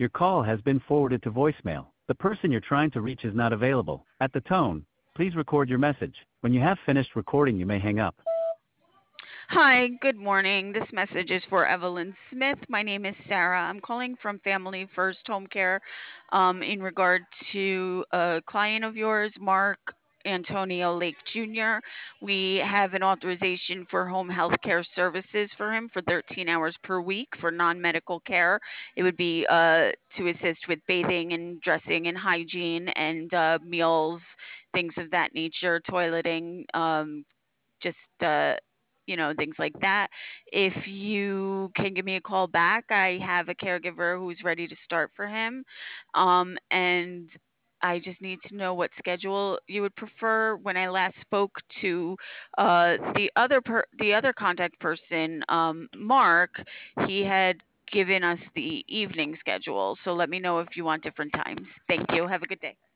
Your call has been forwarded to voicemail. The person you're trying to reach is not available. At the tone, please record your message. When you have finished recording, you may hang up. Hi, good morning. This message is for Evelyn Smith. My name is Sarah. I'm calling from Family First Home Care in regard to a client of yours, Mark Antonio Lake Jr. We have an authorization for home health care services for him for 13 hours per week for non-medical care. It would be to assist with bathing and dressing and hygiene and meals, things of that nature, toileting, just things like that. If you can give me a call back, I have a caregiver who's ready to start for him, and I just need to know what schedule you would prefer. When I last spoke to the other contact person, Mark, he had given us the evening schedule, so let me know if you want different times. Thank you. Have a good day.